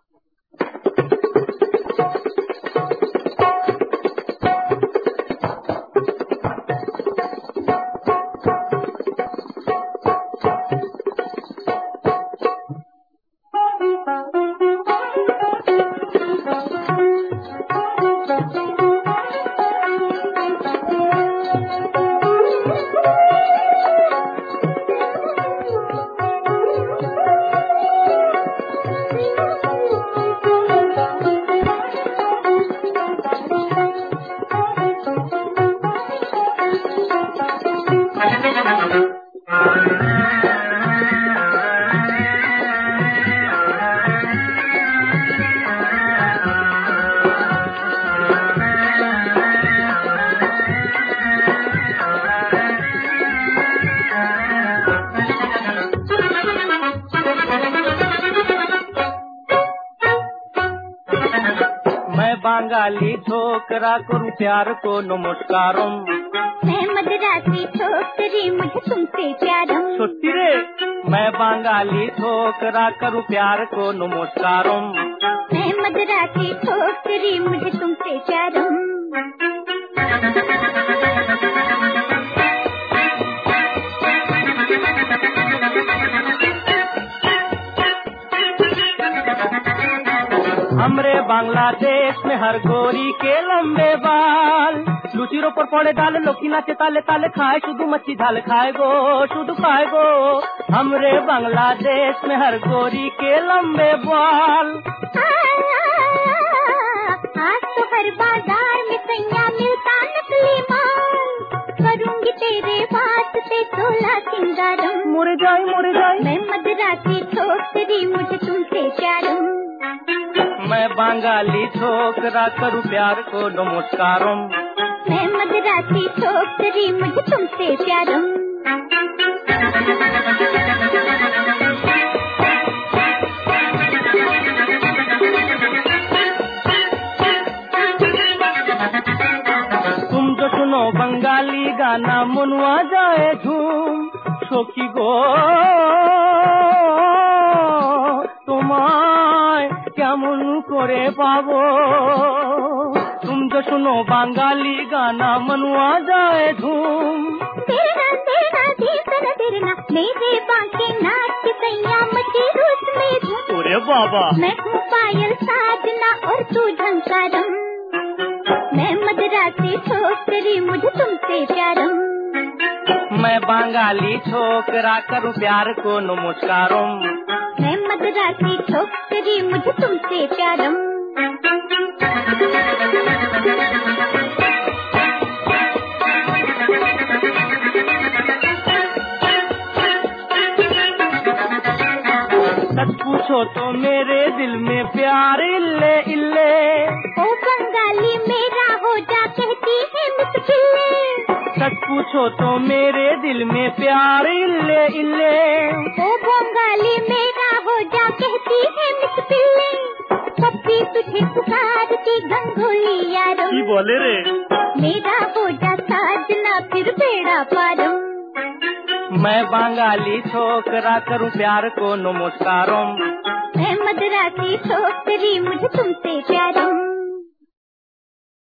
बांगाली छोकरा करूं प्यार को नमस्कारम। मैं मदरासी छोकरी मुझे तुमसे प्यारम। सच्ची रे। मैं बांगाली छोकरा करूं प्यार को नमस्कारम। मैं मदरासी छोकरी मुझे तुमसे प्यारम। हमरे बांग्लादेश में हर गोरी के लंबे बाल, लुचिरों पर पड़े डाल लोकी नाचे ताले ताले खाए शुद्ध मच्छी झाल खाए गो शुद्ध खाए गो। हमरे बांग्लादेश में हर गोरी के लंबे बाल। आज तो हर बाजार में सैया मिलता नकली माल, करूंगी तेरे वास्ते तोला सिंगारम। मुड़ जाए मैं मदरासी छोकरी मुझे तुमसे प्यारम। मैं बांगाली छोकरा करूं प्यार को नमस्कारम। मैं मदरासी छोकरी मुझे तुमसे प्यारम। तुम जो सुनो बंगाली गाना मुनवा जाए झूम, छोकी गो তোমায় কেমন করে পাবো। तुम जो सुनो बांगाली गाना मनुआ जाए धूम। तेरा तेरा मेरे बांके नाच सैया मचे रूस में धूम। अरे बाबा। मैं हूँ पायल साजना और तू झंकारम। मैं मदरासी छोकरी मुझे तुमसे प्यारम। मैं बांगाली छोकरा करूं प्यार को नमस्कारम। मैं मदरासी छोकरी मुझे तुमसे प्यारम। सच पूछो तो मेरे दिल में प्यार इल्ले इल्ले। ओ बंगाली मेरा हो जा कहती है मुश्किलें। सच पूछो तो मेरे दिल में प्यार इल्ले इल्ले। ओ बंगाली मेरा हो जा कहती है मुश्किलें। पप्पी तुझे पुकारती गंगोली यारो। की बोले रे। मेरा हो जा साजना फिर बेड़ा पारम। मैं बांगाली छोकरा करूं प्यार को नमस्कारम। मैं मदरासी छोकरी मुझे तुमसे प्यारम।